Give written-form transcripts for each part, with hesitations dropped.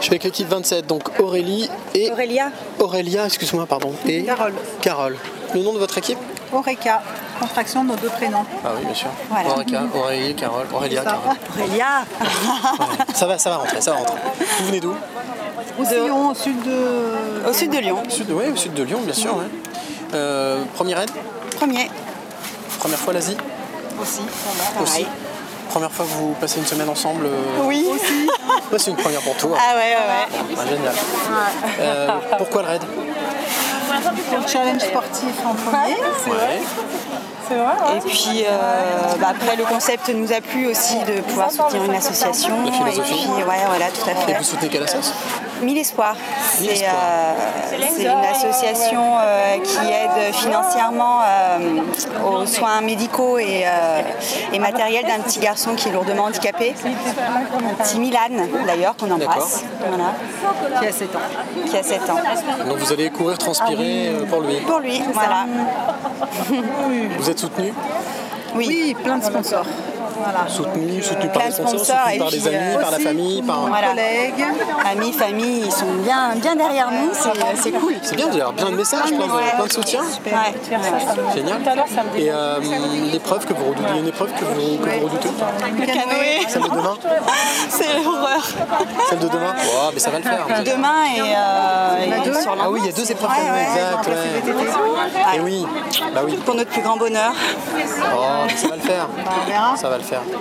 Je suis avec l'équipe 27, donc Aurélie et... Aurélia, excuse-moi, pardon. Et Carole. Le nom de votre équipe? Oreca, contraction de nos deux prénoms. Ah oui, bien sûr. Voilà. Oreca, Aurélie, Carole, Aurélia, Carole. Aurélia. Ouais, ça va rentrer. Vous venez d'où? Au Sillon, au sud de... Au sud de Lyon. Oui, au sud de Lyon, bien sûr. Ouais. Premier raid? Première fois l'Asie? aussi. Aussi. Première fois que vous passez une semaine ensemble? Oui. Aussi. Ouais, c'est une première pour toi. Ah ouais. Ah, génial. Pourquoi le raid? Pour le challenge sportif en premier. Ouais. Et puis après le concept nous a plu aussi de pouvoir soutenir une association. La philosophie. Et puis voilà, tout à fait. Et vous soutenez quelle association? 1000 Espoirs. Mille Espoirs. C'est une association qui aide financièrement aux soins médicaux et matériels d'un petit garçon qui est lourdement handicapé. Un petit Milan d'ailleurs qu'on embrasse. Voilà. Qui a 7 ans. Qui a 7 ans. Donc vous allez courir, transpirer pour lui. Pour lui, voilà. Vous êtes soutenu? Oui, plein de sponsors. Voilà. Soutenu par Plein les de sponsors, sponsors, soutenu et par puis, les amis, par la aussi, famille, par... Voilà. Collègues. Amis, famille, ils sont bien derrière nous, c'est cool. C'est bien, vous avez plein de messages, plein de soutien. Ouais. Génial. Et l'épreuve que vous redoutez, il y a une épreuve que vous redoutez? Le canoë, Celle de demain? c'est l'horreur. Celle de demain? Oh, mais ça va le faire. Demain et sur Ah oui, il y a 2 épreuves exact. Ouais. Et oui, bah oui. Pour notre plus grand bonheur. Oh, mais ça va le faire. On verra. Ça va le faire.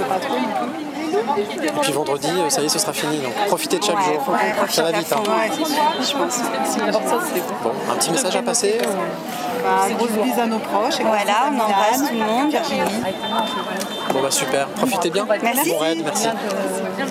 Et puis vendredi, ça y est, ce sera fini. Donc profitez de chaque jour. Faut qu'on profite Ça va à vite. fond, Hein. je pense. Bon, un petit message à passer? Grosse bise à nos proches. Et Voilà, on embrasse Milan, tout le monde. Virginie. Bon bah super, profitez bien. Merci. Bon raid, merci.